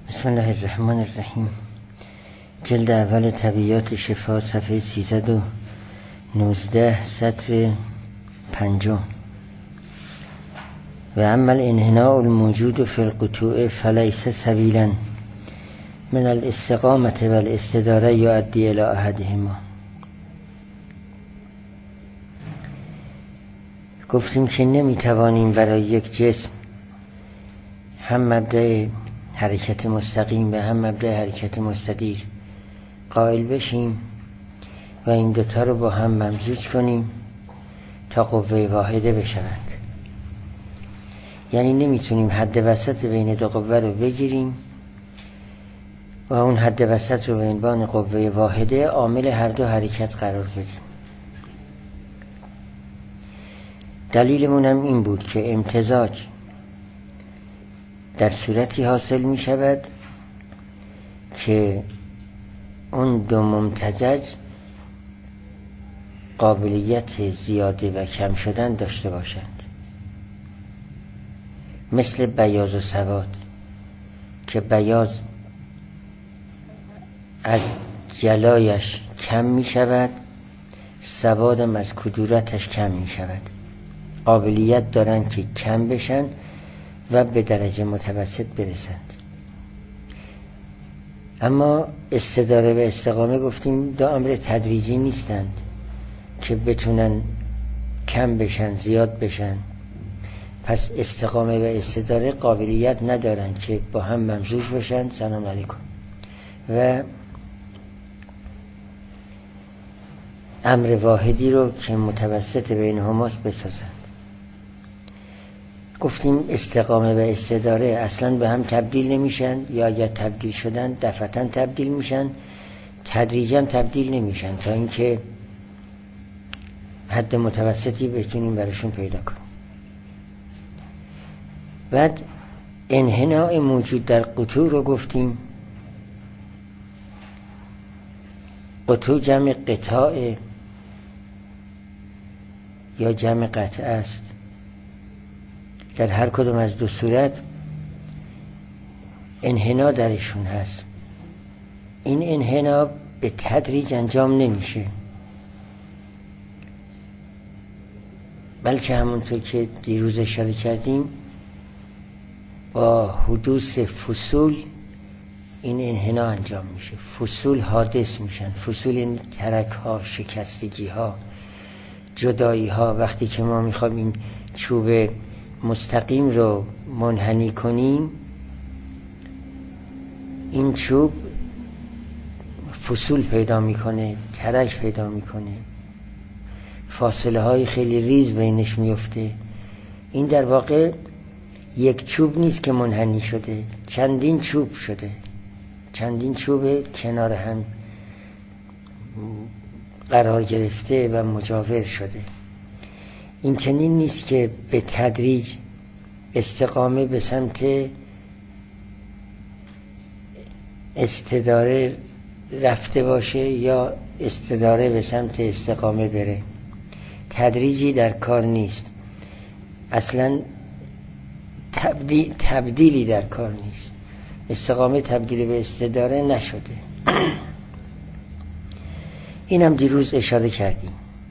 بسم الله الرحمن الرحیم. جلد اول طبیعیات شفا، صفحه 319، سطر 5. و اما الانحناء الموجود فی القطوع فلیس سبیلا من الاستقامة و الاستداره یؤدی الی احدهما. گفتیم که نمیتوانیم برای یک جسم هم مبدأ حرکت مستقیم و هم مبدأ حرکت مستدیر قائل بشیم و این دوتا رو با هم ممزوج کنیم تا قوه واحده بشوند. یعنی نمیتونیم حد وسط بین دو قوه رو بگیریم و اون حد وسط رو به عنوان قوه واحده عامل هر دو حرکت قرار بدیم. دلیلمون هم این بود که امتزاج در صورتی حاصل می شود که اون دو ممتزج قابلیت زیاده و کم شدن داشته باشند، مثل بیاض و سواد که بیاض از جلایش کم می شود، سوادم از کدورتش کم می شود. قابلیت دارن که کم بشن و به درجه متوسط برسند. اما استداره و استقامه گفتیم دو امر تدریجی نیستند که بتونن کم بشن زیاد بشن. پس استقامه و استداره قابلیت ندارن که با هم ممزوج بشن. سلام علیکم. و امر واحدی رو که متوسط بین هماست بسازند. گفتیم استقامه و استداره اصلا به هم تبدیل نمیشن، یا اگر تبدیل شدن دفعتاً تبدیل میشن، تدریجاً تبدیل نمیشن تا اینکه حد متوسطی بتونیم براشون پیدا کنیم. بعد انحناء موجود در قطوع رو گفتیم. قطوع جمع قطاع یا جمع قطعه است. در هر کدوم از دو صورت انحناء درشون هست. این انحناء به تدریج انجام نمیشه، بلکه همونطور که دیروز اشاره کردیم با حدوث فصول این انحناء انجام میشه. فصول حادث میشن. فصول این ترک ها، شکستگی ها، جدایی ها. وقتی که ما میخوام این چوب مستقیم رو منحنی کنیم، این چوب فصول پیدا میکنه، ترک پیدا میکنه، فاصله های خیلی ریز بینش میفته. این در واقع یک چوب نیست که منحنی شده، چندین چوب شده، چندین چوب کنار هم قرار گرفته و مجاور شده. این چنین نیست که به تدریج استقامه به سمت استداره رفته باشه یا استداره به سمت استقامه بره. تدریجی در کار نیست، اصلا تبدیلی در کار نیست. استقامه تبدیل به استداره نشده. اینم دیروز اشاره کردیم.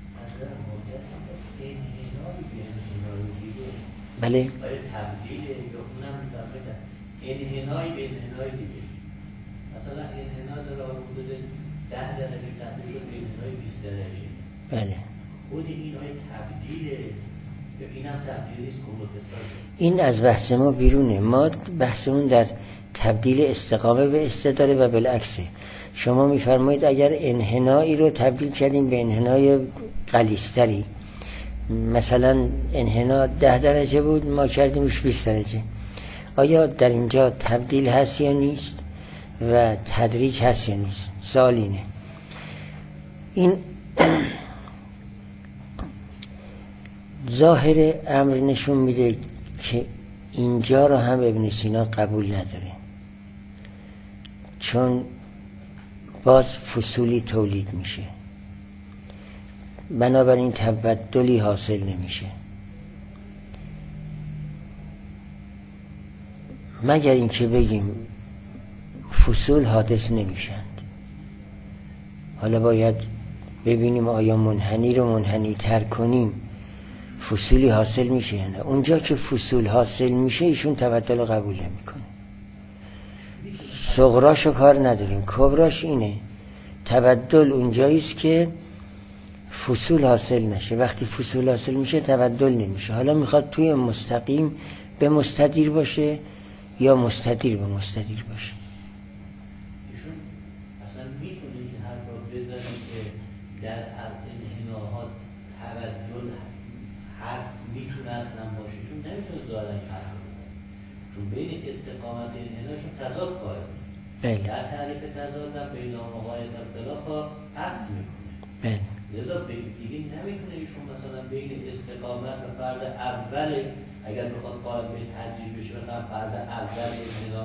بله. تبدیل یا اونم انحنای به انحنای دیگه. مثلا انحنا داره حدود 10 درجه تبدیل شد به انحنای 20 درجه. بله. خود این تبدیله یا اینم تبدیلی است که این از بحث ما بیرونه. ما بحثمون در تبدیل استقامه به استداره و بالعکسه. شما میفرمایید اگر انحنایی رو تبدیل کردیم به انحنای غلیظتری، مثلا انحنا 10 درجه بود، ما کردیمش 20 درجه. آیا در اینجا تبدیل هست یا نیست و تدریج هست یا نیست؟ سوال اینه. این ظاهر امر نشون میده که اینجا رو هم ابن سینا قبول نداره، چون باز فصولی تولید میشه، بنابراین تبدلی حاصل نمیشه. مگر اینکه بگیم فصول حادث نمیشند. حالا باید ببینیم آیا منحنی رو منحنی تر کنیم فصولی حاصل میشه یا نه. اونجا که فصول حاصل میشه ایشون تبدل قبول نمیکنه. صغراشو کار نداریم، کبراش اینه. تبدل اونجاییست که فصول حاصل نشه. وقتی فصول حاصل میشه تبدل نمیشه. حالا میخواد توی مستقیم به مستدیر باشه یا مستدیر به مستدیر باشه. ایشون اصلا میتونه این حرف رو بزنه که در انحناها تبدل هست، میتونه اصلا باشه، چون نمیتونه ظاهرا این حرف رو بزنه، چون بین استقامت و انحناشون تضاد قائل. در تعریف تضاد هم بین آقایت اختلاف ها عکس میکنه. لذا دیگه نمیتونه ایشون مثلا بین استقامت و فرد اول، اگر بخواد قائل به ترجیح بشه، مثلا فرد اول انحنا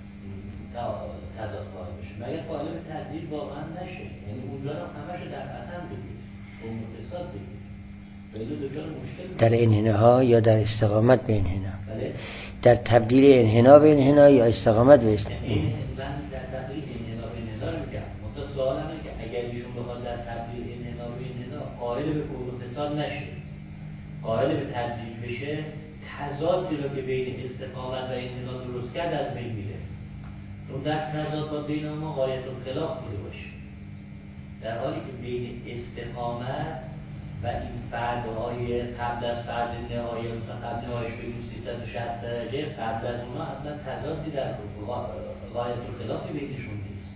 تضاد قائل بشه، مگر قائل به ترجیح واقعا نشه. یعنی اونجا هم همش در عدم بگیر و متصاد بگیر، بین دوچار مشکل در انحناها یا در استقامت به انحنا. در تبدیل انحنا به انحنا یا استقامت به استقامت. من در تبدیل انحنا به انحنا رو میگم. منتها سوال همه که اگر ایشون بخواد در تبدیل انحنا به انحنا قائل به فعل و فساد نشه، قائل به ترجیح بشه، تضادی رو که بین استقامت و انحنا درست کرد از بین میره. چون در تضاد با بین ما غایت الخلاف بوده باشه، در حالی که بین استقامت و این فردهای قبل از فرد نهایی، مثلا قبل نهایش بگیم 360 درجه، قبل از اونا اصلا تضادی در غایت الخلافی بینشون نیست،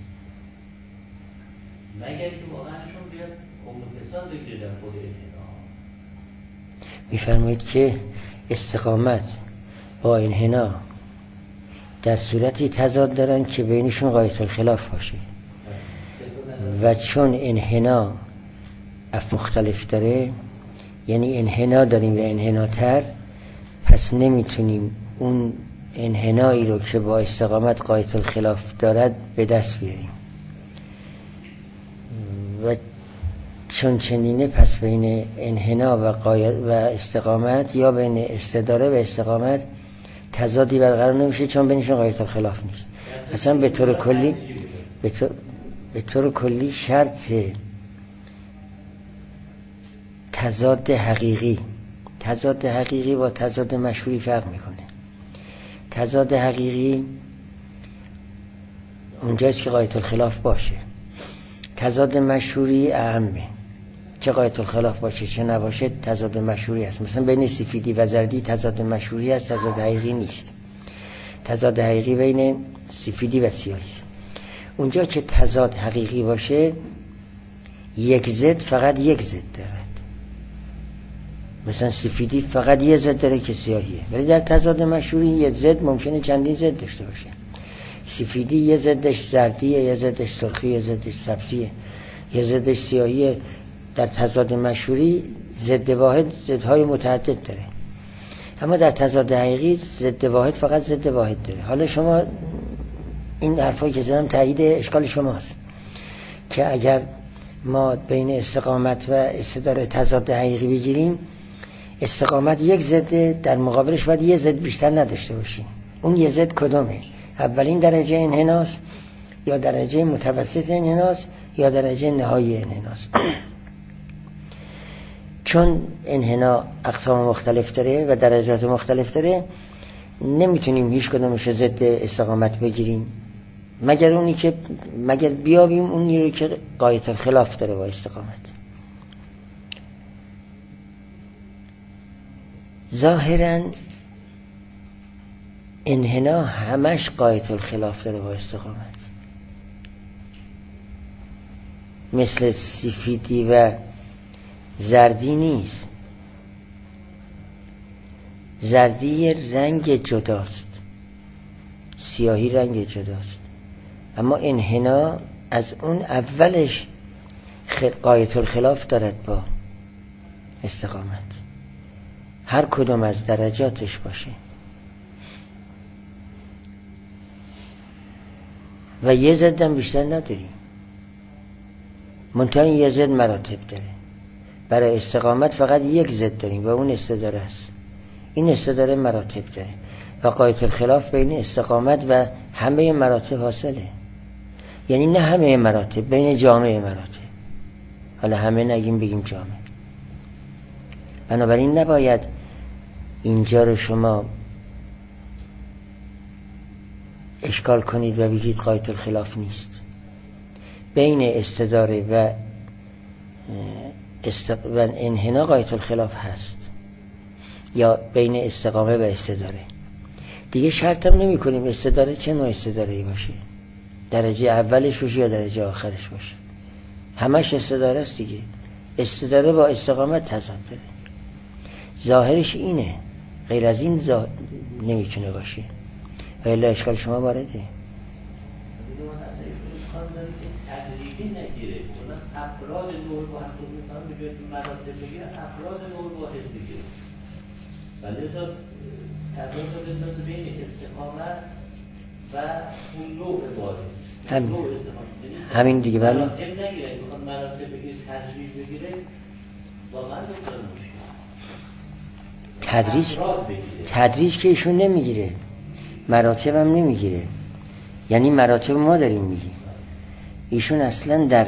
مگر که واقعاًشون بیاد فساد بگیره در خود انحنا. میفرمایید که استقامت با انحنا در صورتی تضاد دارن که بینشون غایت الخلاف باشه و چون انحنا مختلف داره، یعنی انحنا داریم و انحناتر، پس نمیتونیم اون انحنایی رو که با استقامت غایت الخلاف دارد به دست بیاریم و چون چنینه پس بین انحنا و استقامت یا بین استداره و استقامت تضادی برقرار نمیشه، چون بینشون غایت الخلاف نیست. اصلا به طور کلی شرط تضاد حقیقی با تضاد مشهوری فرق میکنه. تضاد حقیقی اونجاست که غایت الخلاف باشه، تضاد مشهوری اهمه، چه غایت الخلاف باشه چه نباشه تضاد مشهوری است. مثلا بین سفیدی و زردی تضاد مشهوری است، تضاد حقیقی نیست. تضاد حقیقی بین سفیدی و سیاهی است. اونجا که تضاد حقیقی باشه یک ضد فقط یک ضد دارد، مثلا سفیدی فقط یه ضد داره که سیاهیه، ولی در تضاد مشهوری یه ضد ممکنه چندین ضد داشته باشه. سفیدی یه ضدش زردیه، یه ضدش سرخیه، یه ضدش سبزیه، یه ضدش سیاهیه. در تضاد مشهوری ضد واحد ضدهای متعدد داره، اما در تضاد حقیقی ضد واحد فقط ضد واحد داره. حالا شما این حرفایی که زدم تایید اشکال شماست که اگر ما بین استقامت و استداره تضاد حقیقی بگیریم، استقامت یک ضد، در مقابلش باید یه ضد بیشتر نداشته باشیم. اون یه ضد کدومه؟ اولین درجه انحناست یا درجه متوسط انحناست یا درجه نهایی انحناست؟ چون انحنا اقسام مختلف داره و درجات مختلف داره، نمیتونیم هیچ کدومش ضد استقامت بگیریم مگر بیابیم اونی رو که غایت الخلاف داره با استقامت. ظاهراً انحنا همش غایت الخلاف داره با استقامت، مثل سفیدی و زردی نیست. زردی رنگ جداست، سیاهی رنگ جداست، اما انحنا از اون اولش غایت الخلاف دارد با استقامت، هر کدوم از درجاتش باشه. و یه ضدم بیشتر نداریم، منتها یه ضد مراتب داره. برای استقامت فقط یک ضد داریم و اون استداره است. این استداره مراتب داره و غایت الخلاف بین استقامت و همه مراتب حاصله. یعنی نه همه مراتب، بین جامعه مراتب. حالا همه نگیم، بگیم جامعه. بنابراین نباید اینجا رو شما اشکال کنید و بگید غایت الخلاف نیست. بین استداره و انحنا غایت الخلاف هست، یا بین استقامه و استداره. دیگه شرط هم نمی کنیم استداره چه نوع استداره‌ای باشه، درجه اولش باشه یا درجه آخرش باشه، همش استداره است دیگه. استداره با استقامت تضاد داره، ظاهرش اینه، غیر از این نمیتونه باشه. و الا اشکال شما وارده. تدریجی نگیره، مثلا افراد نور واحد رو مثلا به جای مراتب بگیرن افراد نور واحد بگیرن. ولی تضاد بین استقامت و اون نوع واحد. همین دیگه. بله. مراتب نگیره، میخواد مراتب بگیره، تدریج بگیره، واقعا دکتر مشکل. تدریج که ایشون نمیگیره، مراتب هم نمیگیره. یعنی مراتب ما داریم میگیم، ایشون اصلا در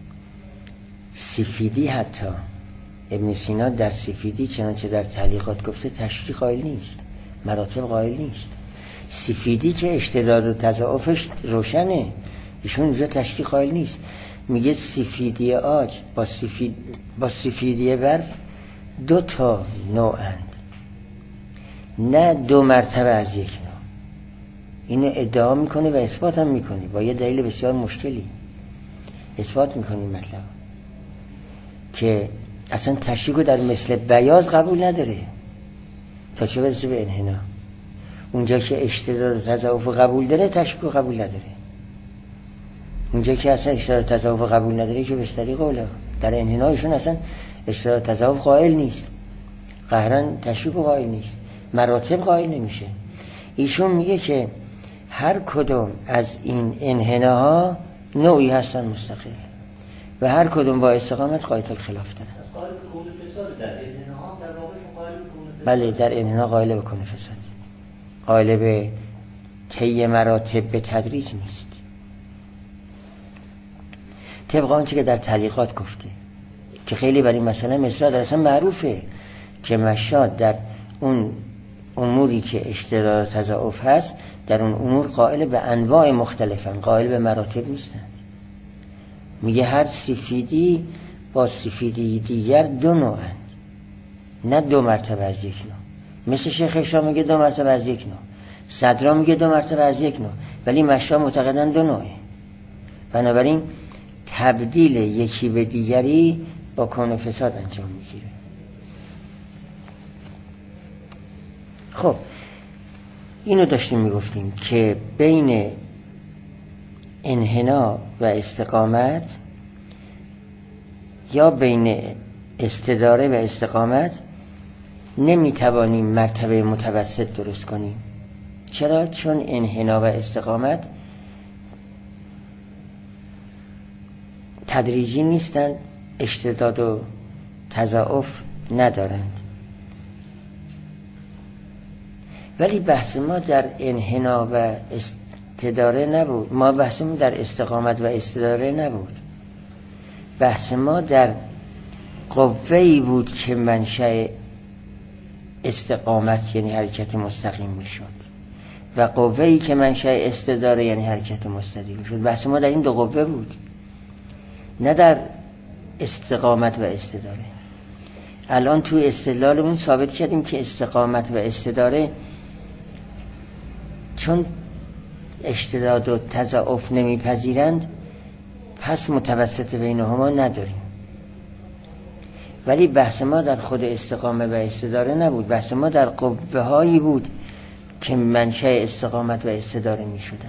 سفیدی، حتی ابن سینا در سفیدی چنانچه در تعلیقات گفته تشریح قائل نیست، مراتب قائل نیست. سفیدی که اشتداد و تضاعفش روشنه، ایشون اونجا تشریح قائل نیست. میگه سفیدی عاج با سفیدی برف 2 نوعند، نه 2 مرتبه از یک نوع. اینو ادعا میکنه و اثبات هم میکنه با یه دلیل بسیار مشکلی. اثبات میکنه این مطلب که اصلا تشریح در مثل بیاض قبول نداره، تا چه برسه به انحنا. اونجا که اشتداد و تضاعف قبول داره تشریح قبول نداره. اونجا که اصلا اشتداد و تضاعف قبول نداره که بستری قوله. در انحنایشون اصلا اشتداد و تضاعف قائل نیست، قهرن تشریح قائل نیست، مراتب قائل نمیشه. ایشون میگه که هر کدوم از این انحناها نوعی هستن مستقل و هر کدوم با استقامت غایت الخلاف دارن. بله، در انحنا قائل به کون فساد، قائل به طی مراتب به تدریج نیست، طبق آنچه که در تعلیقات گفته که خیلی برای مسئله مصرع در اصلا معروفه که مشاد در اون اموری که اشتداد و تضاعف هست در اون امور قائل به انواع مختلفن، قائل به مراتب نیستن. میگه هر سفیدی با سفیدی دیگر 2 نوعند، نه 2 مرتبه از یک نوع. مثل شیخ هشام میگه 2 مرتبه از یک نوع، صدرا میگه 2 مرتبه از یک نوع، ولی مشا معتقدن 2 نوعه. بنابراین تبدیل یکی به دیگری با کون فساد انجام میگیره. خب اینو داشتیم میگفتیم که بین انحنا و استقامت یا بین استداره و استقامت نمیتوانیم مرتبه متوسط درست کنیم. چرا؟ چون انحنا و استقامت تدریجی نیستند، اشتداد و تضاعف ندارند. ولی بحث ما در انحنا و استداره نبود، ما بحثمون در استقامت و استداره نبود. بحث ما در قوه‌ای بود که منشأ استقامت یعنی حرکت مستقیم میشد و قوه‌ای که منشأ استداره یعنی حرکت مستدیم میشد. بحث ما در این 2 قوه بود، نه در استقامت و استداره. الان تو استدلالمون ثابت کردیم که استقامت و استداره چون اشتداد و تضاعف نمیپذیرند پس متوسط بینهما نداریم. ولی بحث ما در خود استقامت و استداره نبود، بحث ما در قوه هایی بود که منشأ استقامت و استداره می شدن.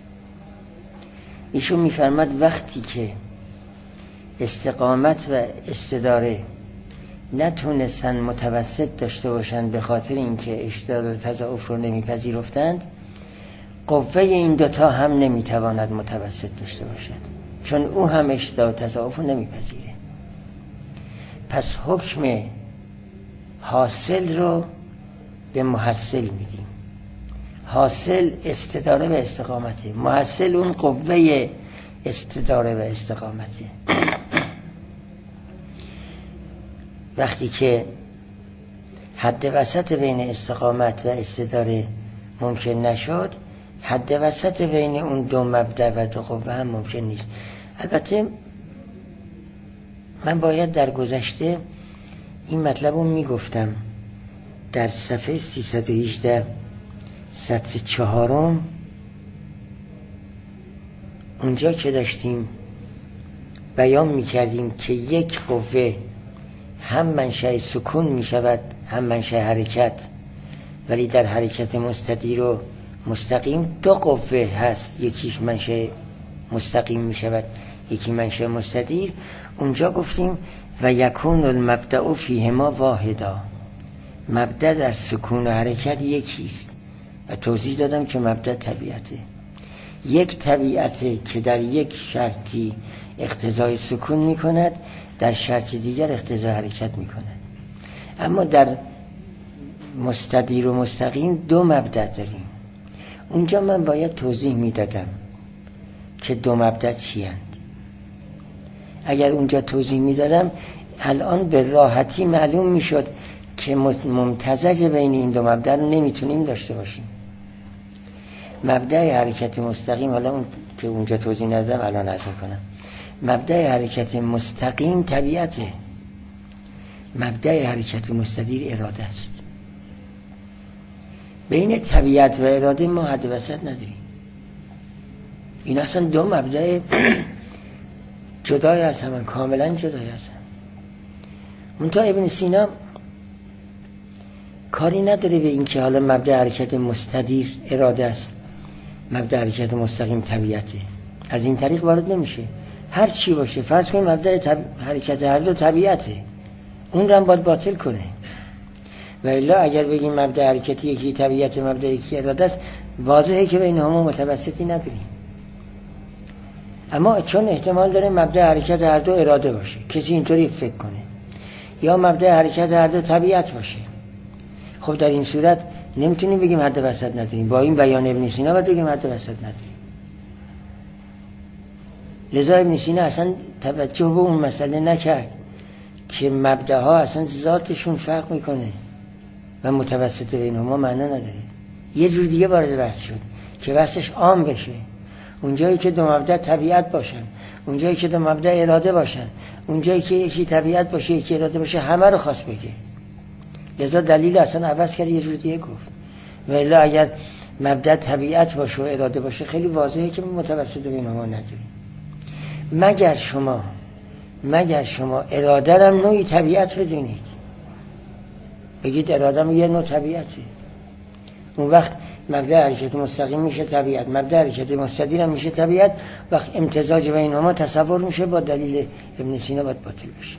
ایشون می فرماد وقتی که استقامت و استداره نتونستن متوسط داشته باشند به خاطر اینکه اشتداد و تضاعف رو نمیپذیرفتند، قوه این 2 هم نمیتواند متوسط داشته باشد، چون او هم اشتداد و تضاعف رو نمیپذیره. پس حکم حاصل رو به محصل میدیم. حاصل استداره و استقامته، محصل اون قوه استداره و استقامته. وقتی که حد وسط بین استقامت و استداره ممکن نشد، حد وسط بین اون دو مبدأ و دو قوه هم ممکن نیست. البته من باید در گذشته این مطلب رو میگفتم. در صفحه 318 سطر 4 اونجا که داشتیم بیان میکردیم که یک قوه هم منشأ سکون میشود هم منشأ حرکت، ولی در حرکت مستدیر و مستقیم دو قوه هست، یکیش منشأ مستقیم میشود یکی منشأ مستدیر. اونجا گفتیم و یکون المبدأ فیهما واحدا، مبدأ در سکون و حرکت یکیست و توضیح دادم که مبدأ طبیعته، یک طبیعته که در یک شرطی اقتضای سکون میکند، در شرط دیگر اقتضای حرکت میکند. اما در مستدیر و مستقیم دو مبدأ داریم. اونجا من باید توضیح میدادم که دو مبدأ چی هستند. اگر اونجا توضیح میدادم الان به راحتی معلوم میشد که ممتزج بین این دو مبدأ رو نمیتونیم داشته باشیم. مبدأ حرکت مستقیم، حالا اون که اونجا توضیح ندادم الان عرض کنم، مبدأ حرکت مستقیم طبیعته، مبدأ حرکت مستدیر اراده است. بین طبیعت و اراده ما حد وسط نداریم. این اصلا دو مبدأ جدای از هم، کاملا جدای از هم. منتها ابن سینا کاری نداره به این که حالا مبدأ حرکت مستدیر اراده است، مبدأ حرکت مستقیم طبیعته، از این طریق وارد نمیشه. هر چی باشه فرض کنیم مبدأ حرکت هر دو طبیعته، اون رو هم باید باطل کنه. و الا اگر بگیم مبدأ حرکتی یکی طبیعت مبدأ یکی اراده است، واضحه که بین هما متوسطی نداریم. اما چون احتمال داره مبدأ حرکت هر دو اراده باشه، کسی اینطوری فکر کنه، یا مبدأ حرکت هر دو طبیعت باشه، خب در این صورت نمیتونیم بگیم حد وسط نداریم. با این بیان ابن سینا باید بگیم حد وسط نداریم. لذا ابن سینا اصلا توجه به اون مسئله نکرد که مبدأها اصلا ذاتشون فرق میکنه و متوسط بینهما معنا نداره. یه جور دیگه وارد بحث شد که بحثش عام بشه، اونجایی که دو مبدأ طبیعت باشن، اونجایی که دو مبدأ اراده باشن، اونجایی که یکی طبیعت باشه یکی اراده باشه، همه رو خواست بگه. لذا دلیل اصلا عوض کرد، یه جور دیگه گفت. و الا اگر مبدأ طبیعت باشه و اراده باشه خیلی واضحه که متوسط بینهما نداریم. مگر شما اراده هم نوعی طبیعت بدونید، بگید اراده هم یه نوع طبیعته، اون وقت مبدأ حرکت مستقیم میشه طبیعت، مبدأ حرکت مستدیر هم میشه طبیعت. وقت امتزاج بین هما تصور میشه با دلیل ابن سینا باید باطل بشه.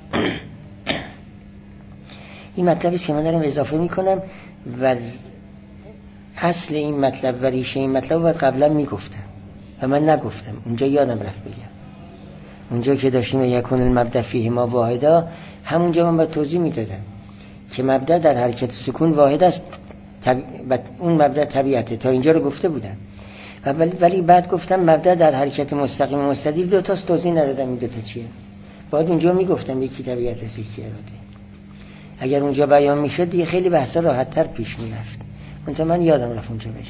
این مطلبی است که من دارم اضافه میکنم و اصل این مطلب و ریشه این مطلب باید قبلا میگفتم و من نگفتم، اونجا یادم رفت بگم. اونجا که داشتیم یکون المبدأ فیهما واحدا، همونجا من باید توضیح میدادم که مبدأ در حرکت سکون واحد است، اون مبدأ طبیعته. تا اینجا رو گفته بودم ولی بعد گفتم مبدأ در حرکت مستقیم و مستدیر دو تاست، توضیح ندادم این دو تا چیه. بعد اونجا میگفتم یکی طبیعت است یکی اراده. اگر اونجا بیان میشد دیگه خیلی بحثا راحت تر پیش میرفت. منتها من یادم رفت اونجا بگم.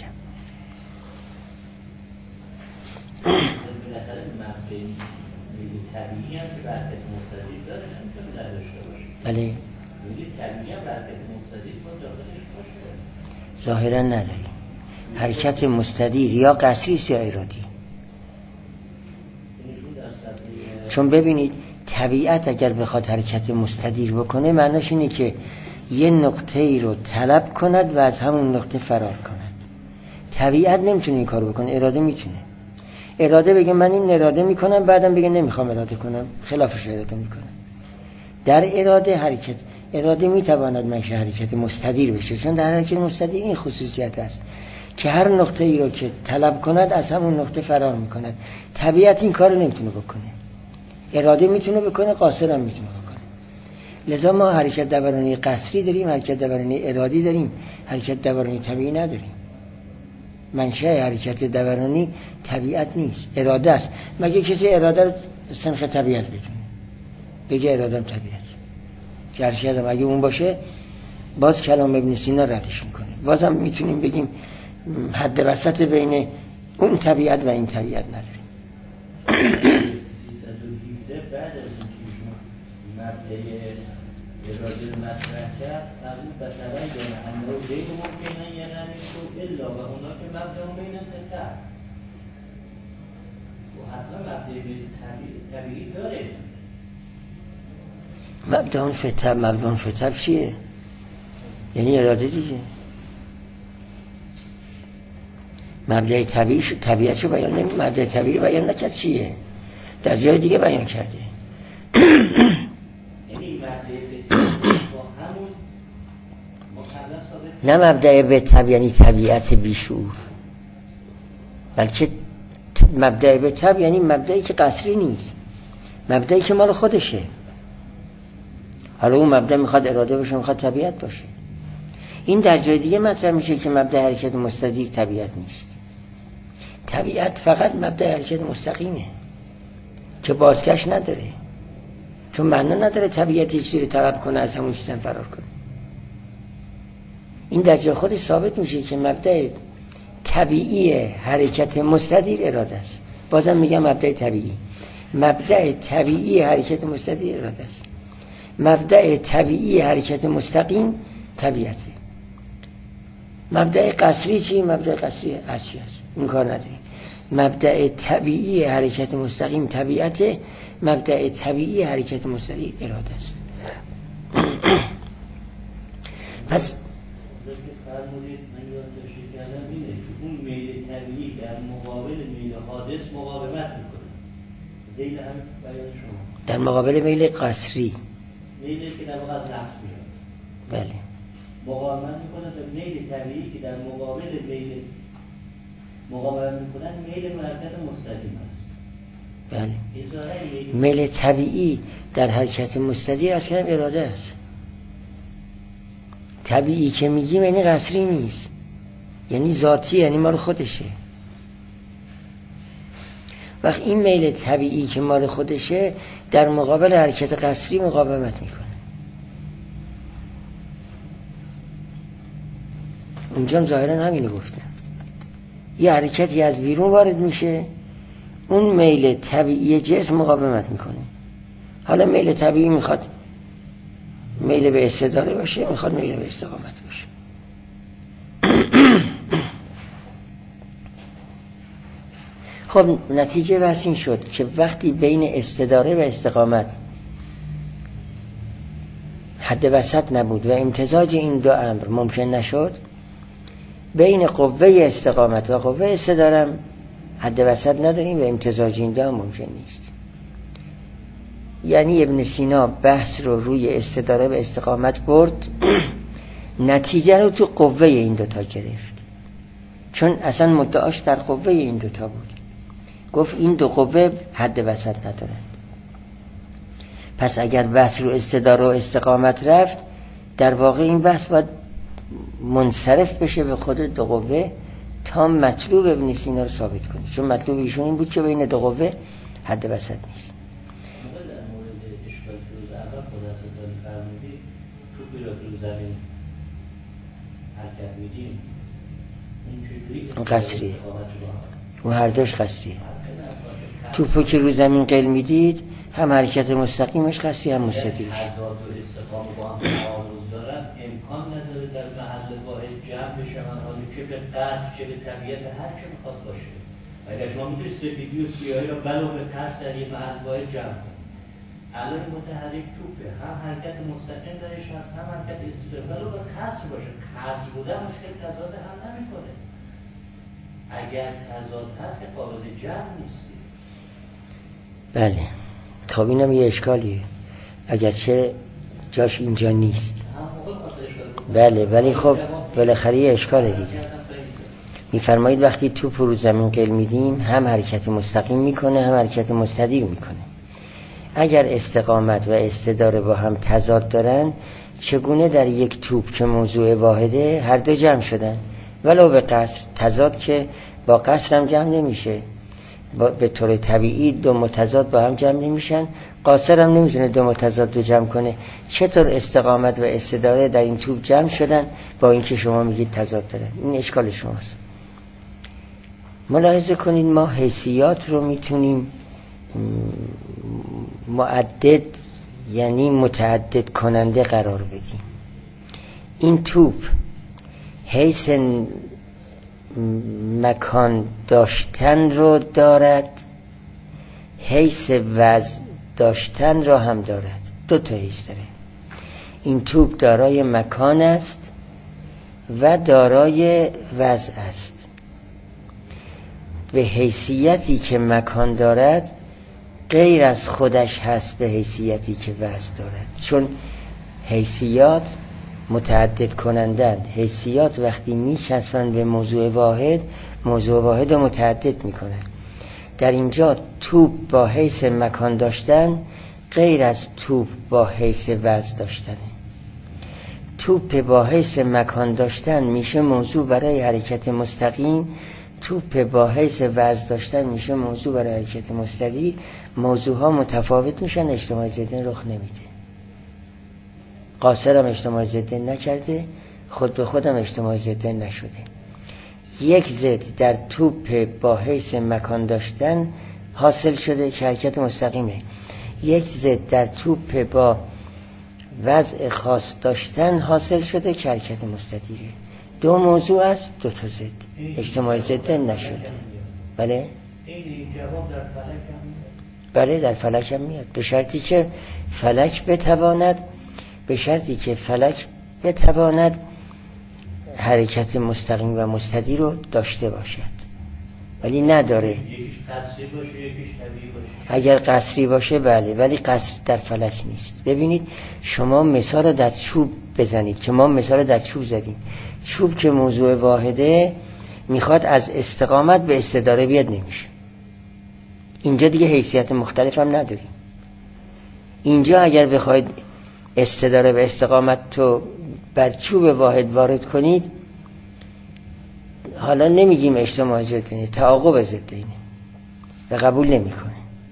طبیعی هم که به حرکت مستدیر داره نمیتونه نداشته باشه. بله. طبیعی هم به حرکت مستدیر با داخلش باشه. ظاهرا نداریم. حرکت مستدیر یا قصری است یا ارادی. چون ببینید طبیعت اگر بخواد حرکت مستدیر بکنه معناش اینه که یه نقطه ای رو طلب کند و از همون نقطه فرار کند. طبیعت نمیتونه این کارو بکنه، اراده میتونه. اراده بگه من این اراده میکنم، بعدم بگه نمیخوام اراده کنم، خلافش اراده میکنم. در اراده میتواند منشأ حرکت مستدیر بشه، چون در حرکت مستدیر این خصوصیت است که هر نقطه ای رو که طلب کند از همون نقطه فرار میکند. طبیعت این کارو نمیتونه بکنه، اراده میتونه بکنه، قاصر هم میتونه بکنه. لذا ما حرکت دورانی قصری داریم، حرکت دورانی ارادی داریم، حرکت دورانی طبیعی نداریم. منشأ حرکت دورانی طبیعت نیست، اراده است. مگه کسی اراده سنخ طبیعت بدونه؟ بگه ارادم طبیعت که حرکت اگه اون باشه باز کلام ابن سینا ردش میکنه. بازم میتونیم بگیم حد وسط بین اون طبیعت و این طبیعت نداریم. 317 بعد از اینکه ایشون مبدأ اراده رو مطرح کرد قبول به تبین انه غیر ممکنه یعنی تو الا و اونا که مبدأ بین تتر و حتما مبدأ طبیعی داره. مبدأ فتر چیه؟ یعنی اراده دیگه. مبدأ طبیعت رو بیان نمی، مبدأ طبیعی بیان نکرد چیه؟ در جای دیگه بیان کرده. نه مبدأ به طب یعنی طبیعت بیشور، بلکه مبدأ به طب یعنی مبدأی که قصری نیست، مبدأی که مال خودشه. حالا اون مبدأ میخواد اراده باشه، میخواد طبیعت باشه. این در جای دیگه مطرح میشه که مبدأ حرکت مستدیر طبیعت نیست. طبیعت فقط مبدأ حرکت مستقیمه که بازگشت نداره، چون معنا نداره طبیعت هیچ چیزی رو طلب کنه از همون چیز فرار کنه. این در جای خودش ثابت میشه که مبدأ طبیعی حرکت مستدیر اراده است. بازم میگم مبدأ طبیعی. مبدأ طبیعی حرکت مستدیر اراده است. مبدأ طبیعی حرکت مستقیم طبیعته. مبدأ قصری چی؟ مبدأ قصری هرچی هست، این کار نداریم. مبدأ طبیعی حرکت مستقیم طبیعته، مبدأ طبیعی حرکت مستدیر اراده است. پس فرمودید من یادداشت کردم اینه که اون میل طبیعی در مقابل میل حادث مقاومت میکنه. زیل هم بیان شما در مقابل میل قصری، میلی که در واقع از نفس میاد، بله، مقاومت میکنه به میل طبیعی که در مقابل میل مقاومت میکنن میل حرکت مستقیم است. بله. میل طبیعی در حرکت مستدیر اصلا اراده است. طبیعی که میگیم یعنی قصری نیست، یعنی ذاتی، یعنی مال خودشه. وقت این میل طبیعی که مال خودشه در مقابل حرکت قصری مقاومت میکنه. اونجا ظاهرا همینو گفتم، یه حرکتی از بیرون وارد میشه، اون میل طبیعی جسم مقاومت میکنه. حالا میل طبیعی میخواد میل به استداره باشه، میخواد میل به استقامت باشه. خب نتیجه بحث این شد که وقتی بین استداره و استقامت حد وسط نبود و امتزاج این دو امر ممکن نشد، بین قوه استقامت و قوه استداره حد وسط نداریم و امتزاج این دو هم ممکن نیست. یعنی ابن سینا بحث رو روی استداره و استقامت برد، نتیجه رو تو قوه این دوتا گرفت، چون اصلا مدعاش در قوه این دوتا بود. گفت این دو قوه حد وسط ندارند. پس اگر بحث رو استداره و استقامت رفت، در واقع این بحث باید منصرف بشه به خود دو قوه تا مطلوب ابن سینا رو ثابت کنه، چون مطلوب ایشون این بود که بین دو قوه حد وسط نیست. اون قصریه، اون هر دوش قصریه. توپو که رو زمین قل میدید هم حرکت مستقیمش قصری هم مستدیرش. امکان نداره در محل واحد جمع بشه، من حالا چه به قصد چه به طبیعت هر چه میخواد باشه. اگر شما میتونید سفیدی و سیاهی رو بلو به قصد در یک محل واحد جمع کنید، الان متحرک توپه، هم حرکت مستقیم درش هست هم حرکت استداره، بلو به قصد باشه. قصد بوده مشکل تضاد هم نمیکنه. اگر تضاد هست که قابل جمع نیستی. بله. خب اینم یه اشکالیه، اگرچه جاش اینجا نیست. بله، ولی خب بالاخره یه اشکاله دیگه. میفرمایید وقتی توپ رو زمین قل میدیم هم حرکت مستقیم میکنه هم حرکت مستدیر میکنه. اگر استقامت و استداره با هم تضاد دارن، چگونه در یک توپ که موضوع واحده هر دو جمع شدن؟ ولو به قصر. تضاد که با قصر هم جمع نمیشه، به طور طبیعی دو متضاد با هم جمع نمیشن. قاصر هم نمیتونه دو متضاد رو جمع کنه. چطور استقامت و استداره در این توپ جمع شدن با اینکه شما میگید تضاد دارن؟ این اشکال شماست. ملاحظه کنید ما حیثیات رو میتونیم معدد یعنی متعدد کننده قرار بدیم. این توپ حیث مکان داشتن رو دارد، حیث وزن داشتن رو هم دارد. دو تا حیث داره. این توپ دارای مکان است و دارای وزن است. به حیثیتی که مکان دارد غیر از خودش هست به حیثیتی که وزن دارد، چون حیثیات متعدد کنندن. حیثیات وقتی میچسبن به موضوع واحد، موضوع واحد رو متعدد میکنن. در اینجا توپ با حیث مکان داشتن غیر از توپ با حیث وزن داشتنه. توپ با حیث مکان داشتن میشه موضوع برای حرکت مستقیم، توپ با حیث وزن داشتن میشه موضوع برای حرکت مستدیر. موضوع ها متفاوت میشن، اجتماع ضدن رخ نمیده. قاصر هم اجتماع ضدن نکرده، خود به خودم اجتماع ضدن نشده. یک ضد در توپ با حیث مکان داشتن حاصل شده که حرکت مستقیمه. یک ضد در توپ با وضع خاص داشتن حاصل شده که حرکت مستدیره. دو موضوع است، دو تا ضد، اجتماع ضدن نشده. بله؟ بله در فلک هم میاد، به شرطی که فلک بتواند حرکت مستقیم و مستدیر رو داشته باشد، ولی نداره. یکیش قصری باشه یکیش طبیعی باشه. اگر قصری باشه بله، ولی قصر در فلک نیست. ببینید شما مثال در چوب بزنید که ما مثال در چوب زدیم. چوب که موضوع واحده میخواد از استقامت به استداره بیاد، نمیشه. اینجا دیگه حیثیت مختلف هم نداریم. اینجا اگر بخواید استداره به استقامت تو بر چوب واحد وارد کنید، حالا نمیگیم اجتماع ضدینه، تعاقب ضدینه و قبول نمیکنه.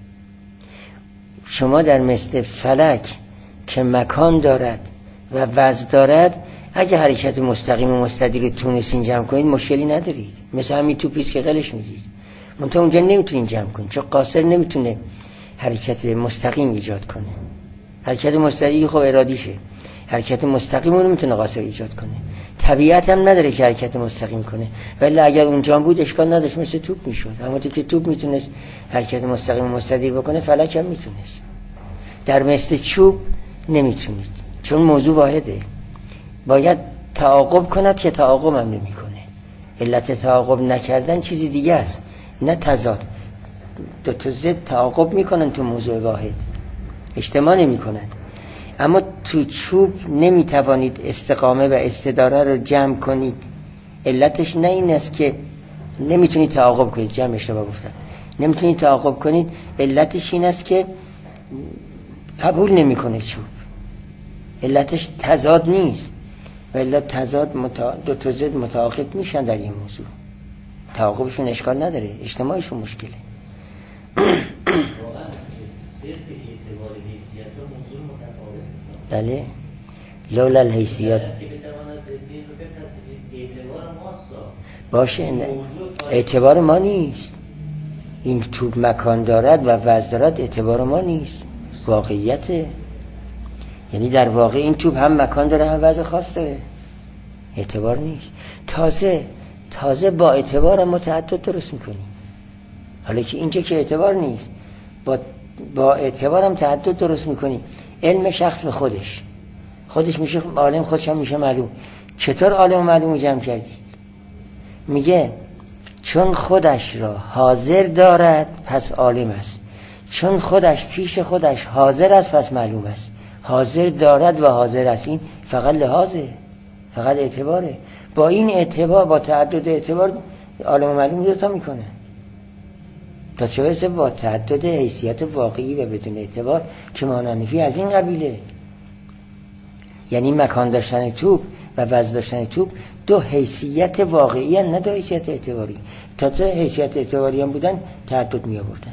شما در مثل فلک که مکان دارد و وزن دارد، اگه حرکت مستقیم و مستدیر رو تونستین جمع کنید مشکلی ندارید. مثل همین توپیست که قلش میگید، منتها اونجا نمیتونین جمع کنید، چون قاصر نمیتونه حرکت مستقیم ایجاد کنه. حرکت مستدیر خب ارادیشه، حرکت مستقیم رو نمیتونه قاصر ایجاد کنه. طبیعت هم نداره که حرکت مستقیم کنه، ولی اگر اونجا بود اشکال نداشت، مثل توپ میشد. همونطور که توپ میتونست حرکت مستقیم و مستدیر بکنه، فلک هم میتونست. در مثل چوب نمیتونید، چون موضوع واحده. باید تعاقب کند که تعاقب هم نمیکنه. علت تعاقب نکردن چیزی دیگه است، نه تضاد. دو تا ضد تعاقب میکنن تو موضوع واحد، اجتماع نمیکنن. اما تو چوب نمیتوانید استقامه و استداره رو جمع کنید. علتش نه این است که نمیتونید تعاقب کنید، جمع اشتباه گفتم، نمیتونید تعاقب کنید. علتش این است که قبول نمیکنه چوب. علتش تضاد نیست، ولی تضاد دو تا ضد متعاقب میشن در این موضوع. تعاقبشون اشکال نداره، اجتماعشون مشکله. بله لولا الحیثیات باشه، نه اعتبار ما نیست. این توپ مکان دارد و وزن دارد، اعتبار ما نیست، واقعیته. یعنی در واقع این توپ هم مکان داره هم وزن خاص داره، اعتبار نیست. تازه با اعتبار هم متعدد درست میکنیم. حالا که اینجا که اعتبار نیست، با اعتبار هم تعدد درست میکنیم. علم شخص به خودش میشه عالم، خودش هم میشه معلوم. چطور عالم و معلوم جمع کردید؟ میگه چون خودش را حاضر دارد پس عالم است، چون خودش پیش خودش حاضر است پس معلوم است. حاضر دارد و حاضر است، این فقط لحاظه، فقط اعتباره. با این اعتبار، با تعدد اعتبار، عالم و معلوم دوتا میکنه. تا چه برسه با تعدد حیثیت واقعی و بدون اعتبار که مانعنفی از این قبیله. یعنی مکان داشتن توپ و وزن داشتن توپ دو حیثیت واقعی هستند، نه دو حیثیت اعتباری. تا دو حیثیت اعتباری هم بودن تعدد می آوردن.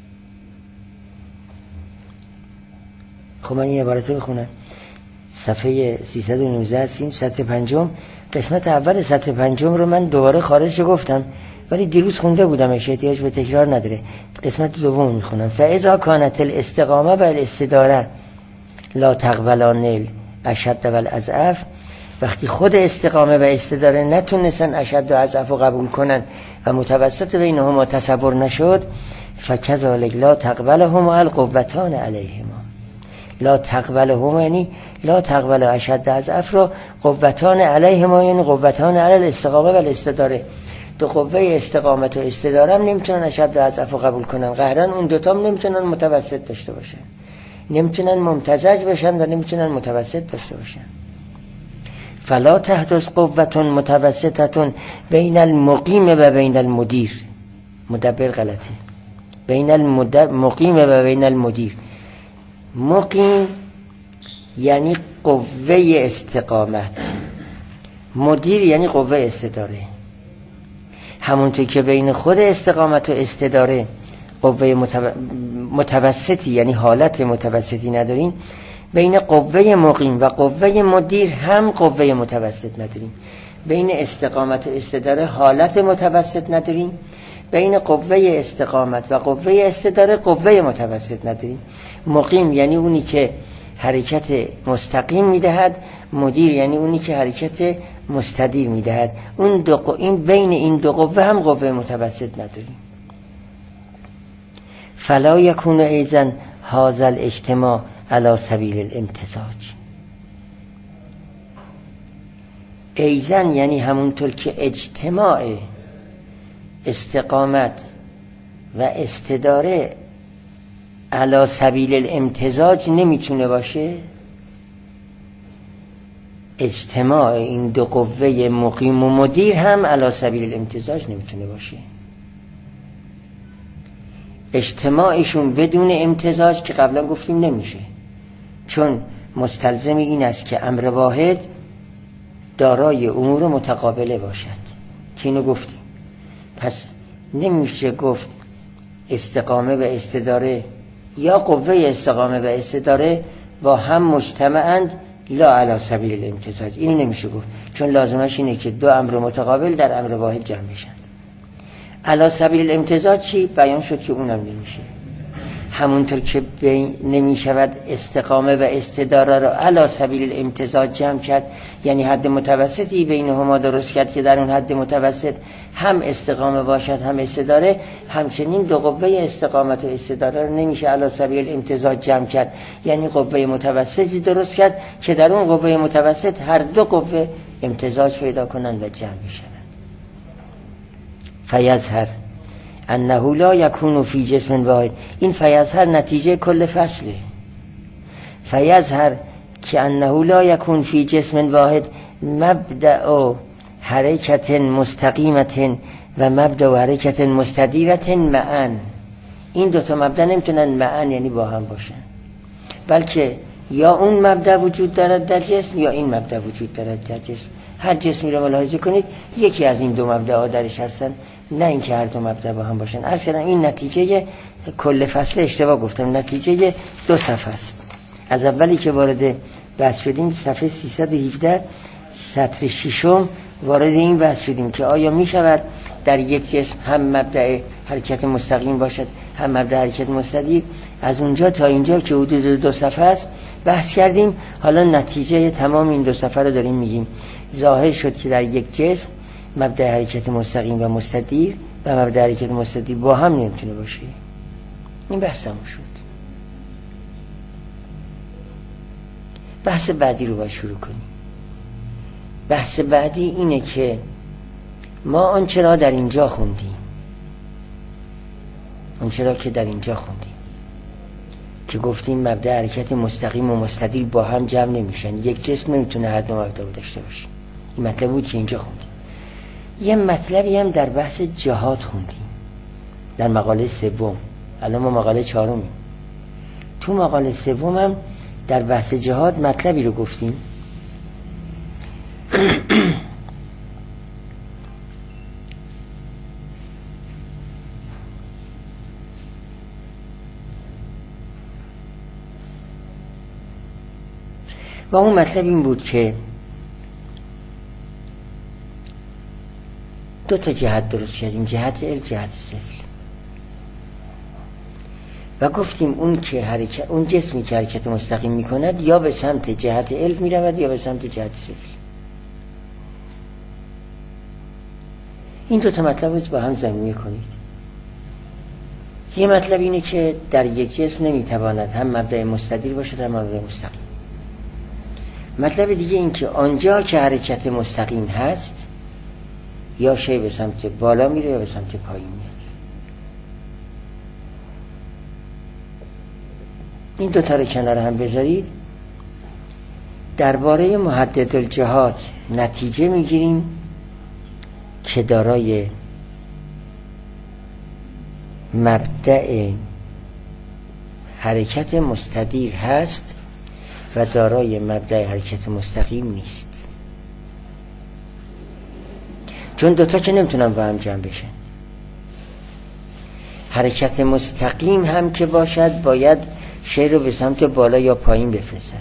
خب من این عبارت رو بخونم. صفحه 319 هستیم، سطر 5. قسمت اول سطر 5 رو من دوباره خارج گفتم ولی دیروز خونده بودمش، احتیاج به تکرار نداره. قسمت دوم میخونم. فاذا كانت الاستقامه و الاستداره لا تقبلان الاشد و الاضعف، وقتی خود استقامه و استداره نتونستن اشد و اضعف رو قبول کنن و متوسط بینهما تصور نشد، فکذالک لا تقبلهما القوتان علیهما. لا تقبلهما یعنی لا تقبل اشد اضعف رو قوتان علیهما یعنی قوتان علی الاستقامه و الاستداره. دو قوه استقامت و استداره هم نمیتونن اشد و اضعف رو قبول کنن، قهرن اون دوتا هم نمیتونن متوسط داشته باشن، نمیتونن ممتزج بشن و نمیتونن متوسط داشته باشن. فلا تحدث قوة متوسطة بین المقیم و بین المدیر. مدبر غلطه. بین المقیم و بین المدیر. مقیم یعنی قوه استقامت، مدیر یعنی قوه استداره. همونطور که بین خود استقامت و استداره قوه متوسطی یعنی حالت متوسطی نداریم، بین قوه مقیم و قوه مدیر هم قوه متوسط نداریم. بین استقامت و استداره حالت متوسط نداریم، بین قوه استقامت و قوه استداره قوه متوسط نداریم. مقیم یعنی اونی که حرکت مستقیم میدهد، مدیر یعنی اونی که حرکت مستدیر میدهد. این بین این دو قوه هم قوه متوسط نداریم. فلا یکون ایضا هذا الاجتماع علی سبیل الامتزاج. ایضا یعنی همونطور که اجتماع استقامت و استداره علی سبیل الامتزاج نمیتونه باشه، اجتماع این دو قوه مقیم و مدیر هم علی سبیل الامتزاج نمیتونه باشه. اجتماعشون بدون امتزاج که قبلا گفتیم نمیشه، چون مستلزم این است که امر واحد دارای امور متقابله باشد که اینو گفتیم. پس نمیشه گفت استقامه و استداره یا قوه استقامه و استداره با هم مجتمعند لا علی سبیل الامتزاج. این نمیشه گفت، چون لازمش اینه که دو امر متقابل در امر واحد جمع بشن. علی سبیل الامتزاج چی؟ بیان شد که اونم نمیشه. همونطور که نمیشود استقامه و استداره رو علی سبیل الامتزاج جمع کرد، یعنی حد متوسطی بینهما درست کرد که در اون حد متوسط هم استقامه باشد هم استداره، همچنین دو قوه استقامت و استداره رو نمیشه علی سبیل الامتزاج جمع کرد، یعنی قوه متوسطی درست کرد که در اون قوه متوسط هر دو قوه امتزاج پیدا کنند و جمع بشن. فیظهر انه لا یکون فی جسم واحد. این فیظهر نتیجه کل فصله. فیظهر که انه لا یکون فی جسم واحد مبدأ حرکت مستقیمت و مبدأ حرکت مستدیرت معا. این دوتا مبدأ نمیتونن معا یعنی با هم باشن، بلکه یا اون مبدأ وجود دارد در جسم یا این مبدأ وجود دارد در جسم. هر جسمی رو ملاحظه کنید یکی از این دو مبدأ درش هستن، نه اینکه هر دو مبدأ با هم باشن. عرض کردم این نتیجه کل فصل، اشتباه گفتم، نتیجه 2 صفحه است. از اولی که وارد بحث شدیم صفحه 317 سطر 6 وارد این بحث شدیم که آیا می شود در یک جسم هم مبدأ حرکت مستقیم باشد هم مبدأ حرکت مستدیر. از اونجا تا اینجا که حدود 2 صفحه است بحث کردیم. حالا نتیجه تمام این 2 صفحه رو داریم میگیم. ظاهر شد که در یک جسم مبدأ حرکت مستقیم و مستدیر و مبدأ حرکت مستدیر با هم نمیتونه باشه. این بحث هم شد. بحث بعدی رو باید شروع کنیم. بحث بعدی اینه که ما آنچه را در اینجا خوندیم، آنچه را که در اینجا خوندیم که گفتیم مبدأ حرکت مستقیم و مستدیر با هم جمع نمیشن، یک جسم نمیتونه هر دو مبدأ داشته باشه. این مطلب بود که اینجا خوندیم. یه مطلبی هم در بحث جهاد خوندیم در مقاله 3. الان ما مقاله 4. تو مقاله 3 هم در بحث جهاد مطلبی رو گفتیم و اون مطلب این بود که دو تا جهت درست کردیم، جهت علم، جهت سفل، و گفتیم اون جسمی که حرکت مستقیم میکند یا به سمت جهت علم میرود یا به سمت جهت سفل. این دو تا مطلب رو با هم ضمیمه کنید. یه مطلب اینه که در یک جسم نمیتواند هم مبدأ مستدیر باشد هم مبدأ مستقیم. مطلب دیگه این که آنجا که حرکت مستقیم هست یا شی به سمت بالا میره یا به سمت پایین میاد. این دو تا رو کنار هم بذارید. درباره محدد الجهات نتیجه میگیریم که دارای مبدأ حرکت مستدیر هست و دارای مبدأ حرکت مستقیم نیست، چون دوتا که نمیتونن با هم جمع بشن. حرکت مستقیم هم که باشد باید شی رو به سمت بالا یا پایین بفرستد.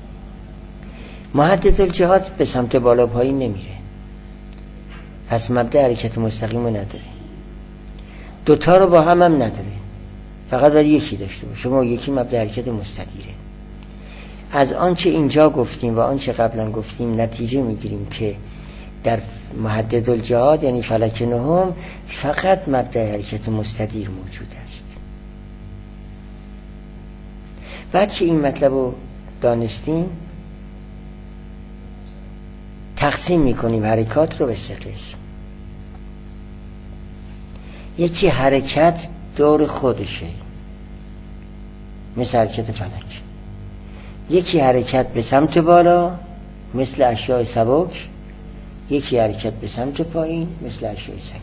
محدد الجهات به سمت بالا پایین نمیره، پس مبدأ حرکت مستقیم رو نداره. دوتا رو با هم نداره، فقط باید یکی داشته باشه. شما یکی مبدأ حرکت مستدیره. از آنچه اینجا گفتیم و آنچه قبلا گفتیم نتیجه میگیریم که در محدد الجهات یعنی فلک نهم فقط مبدأ حرکت مستدیر موجود است. بعد که این مطلب رو دانستیم تقسیم میکنیم حرکات رو به سه قسم. یکی حرکت دور خودشه مثل حرکت فلک، یکی حرکت به سمت بالا مثل اشیاء سبک، یکی حرکت به سمت پایین مثل اشیاء سنگین.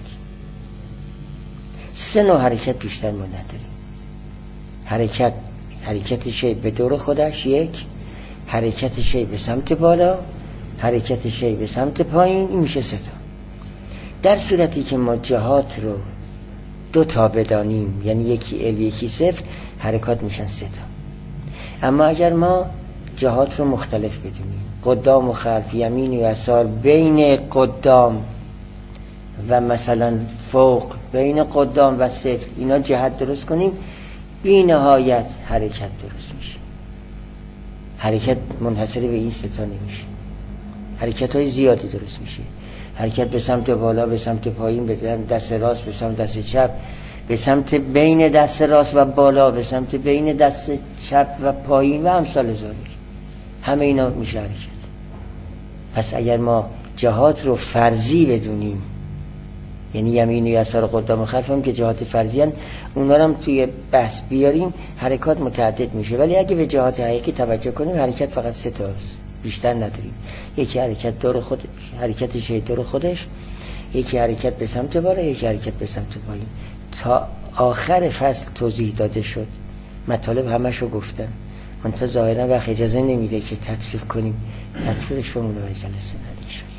سه نوع حرکت بیشتر ما نداریم. حرکت شی به دور خودش یک، حرکت شی به سمت بالا، حرکت شی به سمت پایین. این میشه سه تا. در صورتی که ما جهات رو دو تا بدانیم یعنی یکی علم یکی صفر، حرکات میشن سه تا. اما اگر ما جهات رو مختلف بدونیم، قدام و خلف، یمین و یسار، بین قدام و مثلا فوق، بین قدام و صفر، اینا جهت درست کنیم، بی نهایت حرکت درست میشه. حرکت منحصر به این سه تا نمیشه، حرکت های زیادی درست میشه. حرکت به سمت بالا، به سمت پایین، به دست راست، به سمت دست چپ، به سمت بین دست راست و بالا، به سمت بین دست چپ و پایین و امثال ذالک. همه اینا میشه حرکت. پس اگر ما جهات رو فرضی بدونیم، یعنی یمین و یسار و قدام و خلف هم که جهات فرضی هن، اونا هم توی بحث بیاریم، حرکات متعدد میشه. ولی اگه به جهات حقیقی توجه کنیم، حرکت فقط سه تاست، بیشتر نداریم. یکی حرکت دور خودش، حرکت شی دور خودش، یکی حرکت به سمت بالا، یکی حرکت به سمت پایین. تا آخر فصل توضیح داده شد، مطالب همشو گفتم. من تا ظاهرا وقت اجازه نمیده که تطبیق کنیم، تطبیقش بمونه و جلسه بعدی شد.